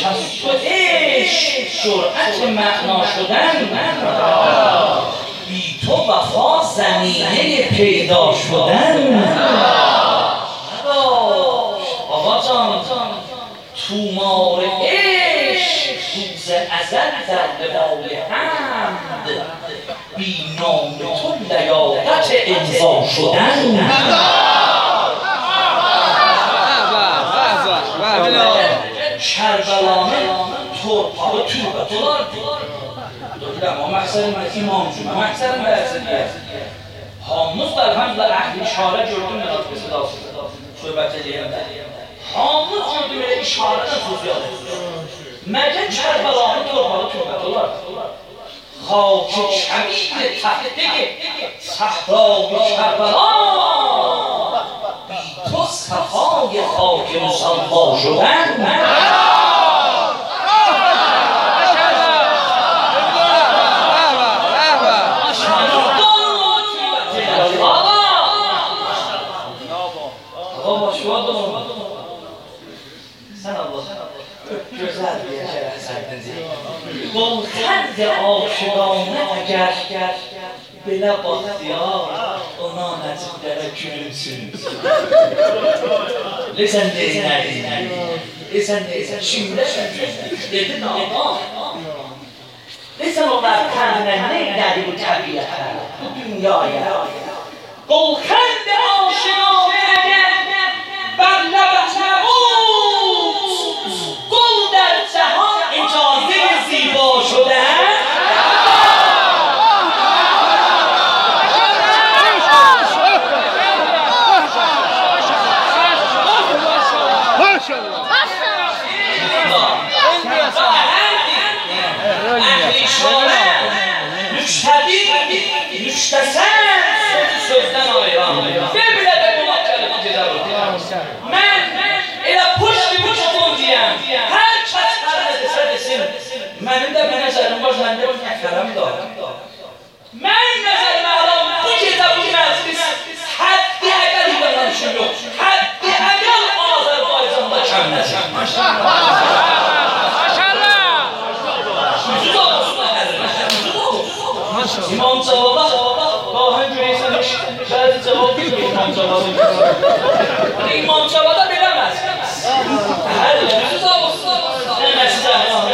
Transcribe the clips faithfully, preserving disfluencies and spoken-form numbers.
کسب و عشق جرأت معنا شدن بی تو وفا زمینه پیدا شدن آقا جان تومار عشق روز ازل در لبال حمد بی نام تو لیاقت امضا شدن کربلانه ترپا و توبتولار ما مقصد من ایمان جون مقصد من درسلیه حاموز در هم در اهل اشاره جردون نداد به صدا صحبت دیم حاموز جردون به اشاره نفوزیاده مگه کربلانه ترپا و توبتولار خاک چمید تحته صحرای کربلا بی تو صفای خاک مصفا شدن گلخند عاشقانه اگر به لب اختیار ona nəciblərə gülümsün. Lesən deyinərdin, lesən deysən, şimdə dedin ama lesən onlar kəndinə nə edədi bu təbiyyətə, bu dünyaya gülxənd عاشقانه اگر بر لب تموت گل در جهان اجازه زیبا شدن مشتسن sözden ayıran ve bile de bu makalemi cezabı ben elə puşti puştun diyem her çatlarına dese desin benim de bir nəzərim var məndə bir nəzərim da mən nəzərim əlam bu gecə bu məclis həddi əqəl ilanmışım yox həddi əqəl Azərbaycanda kəmləşəm maşallah İmam cavaba Bahən görəyəsəmiş bəzi cavab deyil İmam cavabı İmam cavada biləməz hər yüzü olsun nəməsi cavab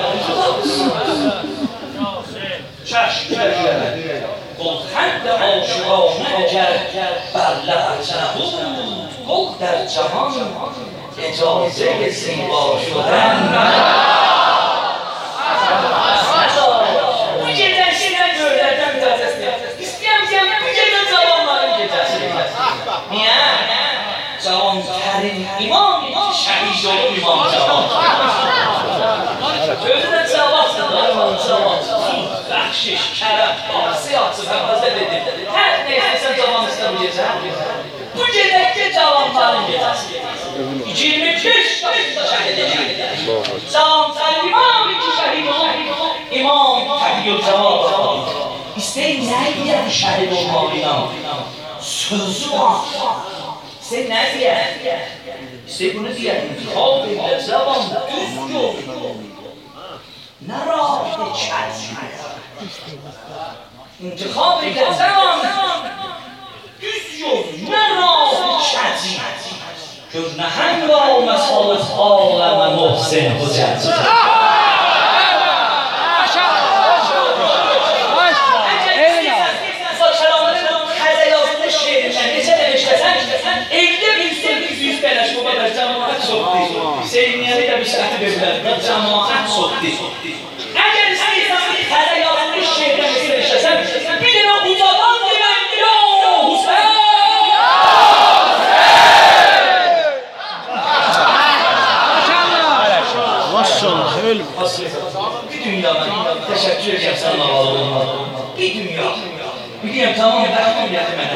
çəş gülxənd aşıqanə əgər bərlə əcəbud qul در جهان اجازه زیبا شدن Cavanların imam, şəhid olur imam cavan. Özünə cavadsın, cavadsın, bəxşiş, kərəm, siyatsı, həvəzə dedim. Hər nə istəsən cavan istəməyəcəm. Bu gedəkdə cavanların gedəsi. iyirmi beş yaşında şəhid edildi. Cavanların imam, iki şəhid olur. İmam, təbiyyül cavab. İstəyin nə edir şəhid olmalıyla? Sözü var. Sen ne diye? İşte bunu diye intikab ile zaman düz yol. Ne rahmet çelsin. İntikab ile zaman düz yol. Ne rahmet çelsin. Gör ne hengame salıt aleme muhsin hücet. Seyyidiyəni də bir şərti verirlər, cəmaət soqdi. Əgər istəyirsən bir hələ yazılmış şehirdən istəyirsən, bir dənə ucadan demən, ya Hüseyin! Maşallah! Maşallah, ölüm. Bir dünya mən təşəkkür edəcəm sənə ağalığına. Bir dünya. Biliyəm, tamam, bəxtim gəldi mənə.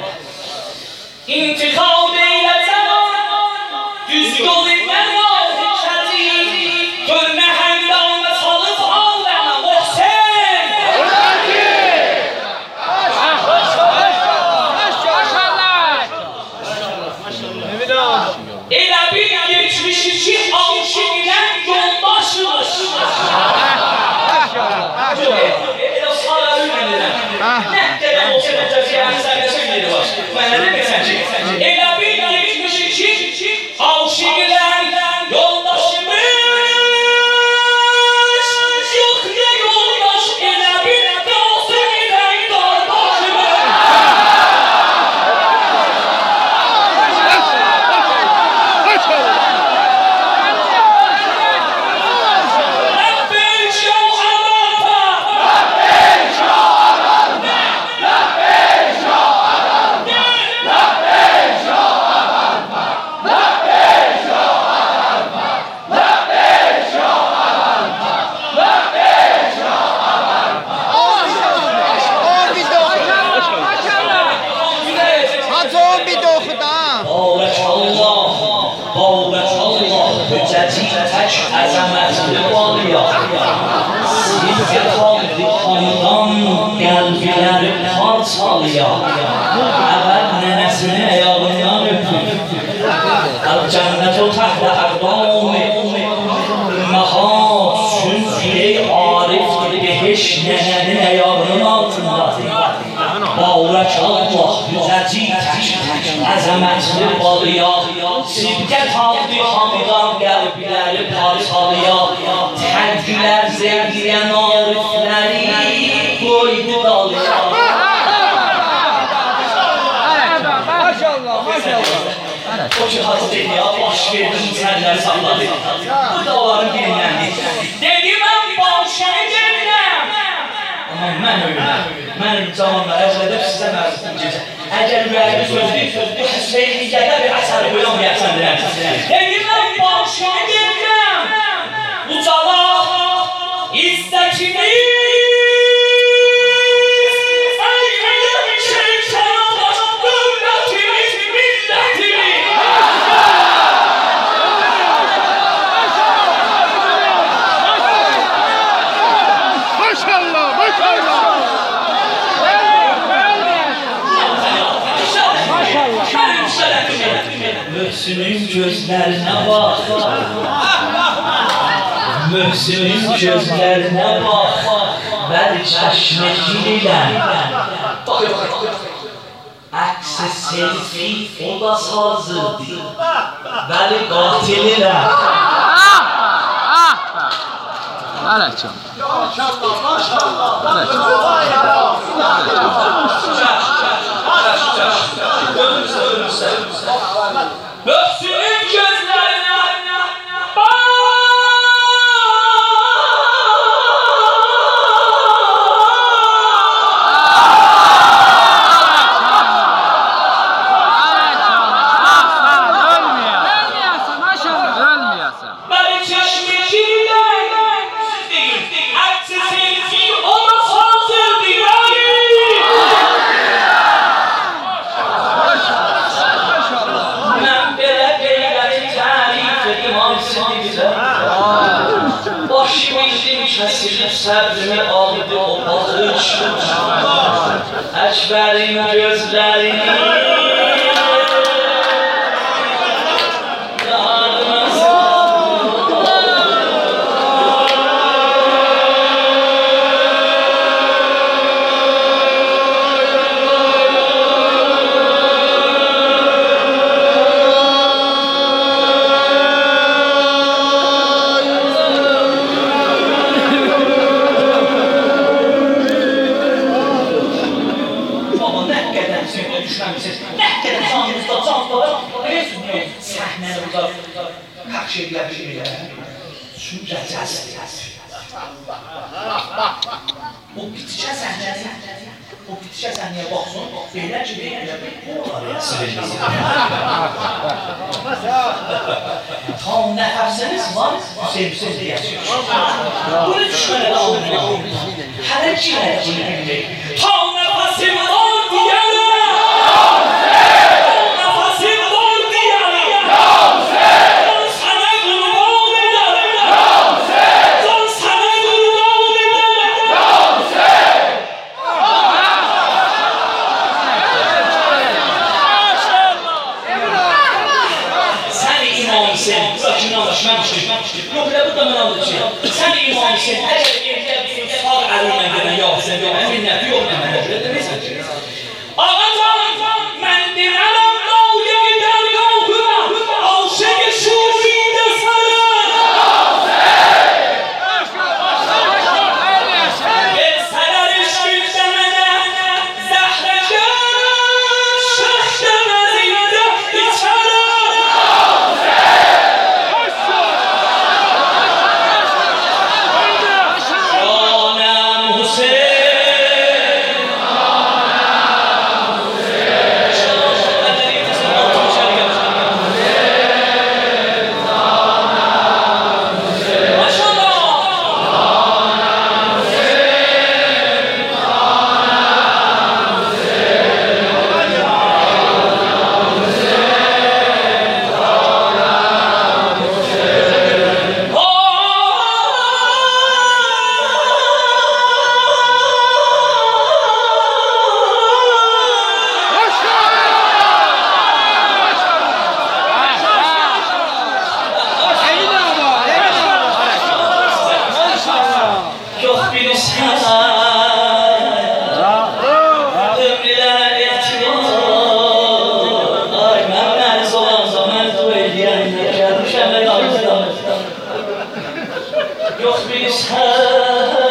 İntikab eylə zaman, düz yol etmən var. Görünə həndamə salıb alləmə Muhsin! Maşallah! Elə bir geçmişi ki, aşıq ilə yolda Elə sağ ürün edirəm. Nə qədər olsa da cəziyyəni sənəsin yeri var. Mənə demirsən ki, elə bir gitmiş ki, aşıqlar yoldaşımız yok ya yoldaş, elə bir olsun ilən qardaşımız. Əzəmətli balya, sizə qaldı xandan qəlbləri parçalaya. Əvvəl nənəsini ayağından öpür, Əl-cənnət-ü təhtə əqdami, Məhad çünki arifdir, behiş nənənin ayağının altındadır. Bavrək Allah, yüzəci tək, əzəmətli balya, Sibqət aldı xandan qəlbləri parçalaya. Tədgülər zəngiyən arifləri qoydu dalya. Maşallah, maşallah. O ki, Hacı Deliya baş verdi, müsəllər saxladı. Bu dağların birinləndir. Dedim, başını gəlirəm. Amma mən ölürəm. Mənim cavanlar əzələdib sizə mərzutum gecə. Əgər müəllibi sözdür, bu həsrəyi niyyədə bir əsəri qoyan bir əksəndirəm. Dedim, başını gəlirəm. Ucala istəkimiz. Möhsünün gözlerine bak, Möhsünün gözlerine bak, ver çeşme diline. Əks-i selfi o da hazırdır, vəli qatiline. Ələkəm. Maşallah, maşallah. Möhsünün gözlerine bak. Ölmeyəsən, maşallah. Ölmeyəsən. Beni çeşmeciyle siz değil, əksi selfi ona hazırdır. Başımı idim kəsilib səbrimi aldı o baxış. Əkbərin gözlərini şeyler şeyler. Şu cəzəsi. O bitişə səhnəsi. O bitişə səhnəyə baxsın. Belə ki, belə bir oraya silinir. Tam nəfəsiniz var, Hüseyin Hüseyin deyəcək. Bunu düşmənə də alınır. Hələ ki, hələ ki, bilmək. Tam nəfəsim var deyələ. Yok, bu da mən aldım ki, sən imamsın, əgər evdə bir sağ عروی من گرن یا حسین من منتی yok من مجرد نیست آقا جان من دیرم نوی درگاه عاشق شورید سرم به سرش بیشتمنه زهرگه شخشم از این ده بیچرم جانم حسین يخبي